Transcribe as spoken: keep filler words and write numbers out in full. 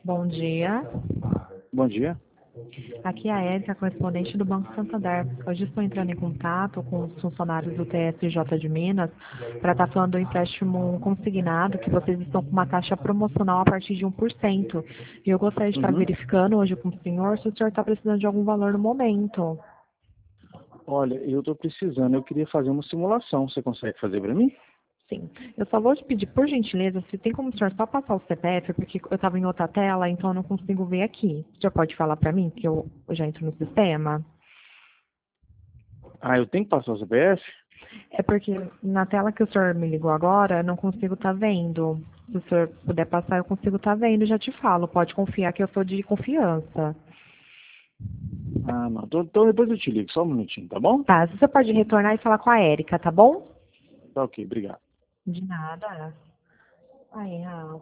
Bom dia. Bom dia. Aqui é a Érica, correspondente do Banco Santander. Hoje estou entrando em contato com os funcionários do T S J de Minas para estar falando do empréstimo consignado, que vocês estão com uma taxa promocional a partir de um por cento. E eu gostaria de estar Uhum. verificando hoje com o senhor se o senhor está precisando de algum valor no momento. Olha, eu estou precisando, eu queria fazer uma simulação. Você consegue fazer para mim? Sim. Eu só vou te pedir, por gentileza, se tem como o senhor só passar o C P F, porque eu estava em outra tela, então eu não consigo ver aqui. O senhor pode falar para mim, que eu, eu já entro no sistema? Ah, eu tenho que passar o C P F? É porque na tela que o senhor me ligou agora, eu não consigo estar vendo. Se o senhor puder passar, eu consigo estar vendo, já te falo. Pode confiar que eu sou de confiança. Ah, não. Então, então depois eu te ligo, só um minutinho, tá bom? Tá, se você pode retornar e falar com a Érica, tá bom? Tá ok, obrigado. De nada. Aí, ah,